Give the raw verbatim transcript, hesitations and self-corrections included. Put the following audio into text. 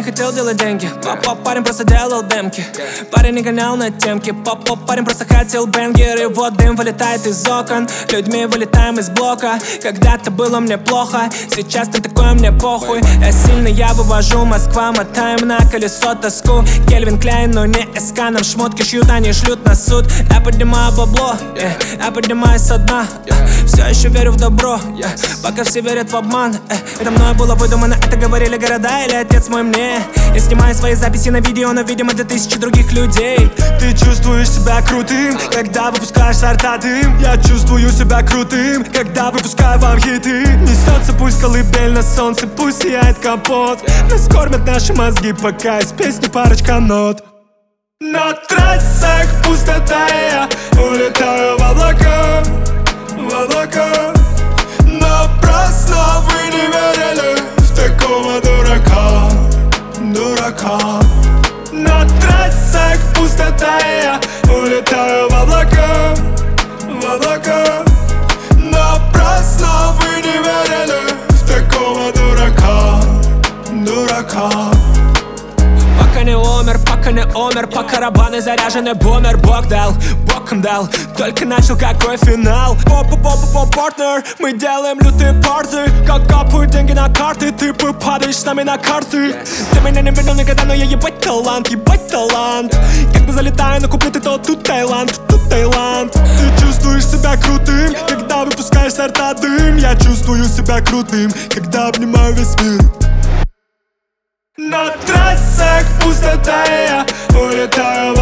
не хотел делать деньги. Поп-поп, парень просто делал демки. Парень не гонял на темки. Поп-поп, парень просто хотел бенгер. И вот дым вылетает из окон. Людьми вылетаем из блока. Когда-то было мне плохо, сейчас там такое мне похуй. Я сильно, я вывожу, Москва, мотаем на колесо тоску. Кельвин Кляйн, но не СК. Нам шмотки шьют, они шлют на суд. Я поднимаю бабло, yeah. Я поднимаюсь со дна, yeah. Все еще верю в добро, yeah. Пока все верят в обман, yeah. Это мной было выдумано, это говорили города или отец мой мне. Я снимаю свои записи на видео, но, видимо, для тысячи других людей. Ты чувствуешь себя крутым, когда выпускаешь сорта дым. Я чувствую себя крутым, когда выпускаю вам хиты. Несется пульс, колыбель на солнце, пусть сияет капот. Нас кормят наши мозги, пока из песни парочка нот. На трассах пустота, я улетаю в облака, в облака. Напрасно вы не верили в такого дурака, дурака. На трассах пустота, я улетаю в облака, в облака. Напрасно вы не верили в такого дурака, дурака. Пока не умер, пока не умер, пока барабаны заряжены, бумер. Бог дал, боком дал, только начал, какой финал. Поп-поп-поп-поп-партнер, мы делаем лютые порты. Как капают деньги на карты, ты падаешь с нами на карты. Ты меня не видел никогда, но я ебать талант, ебать талант. Когда залетаю на куплеты, то тут Таиланд, тут Таиланд. Ты чувствуешь себя крутым, когда выпускаешь сорта дым. Я чувствую себя крутым, когда обнимаю весь мир. На трассах пустота, я улетаю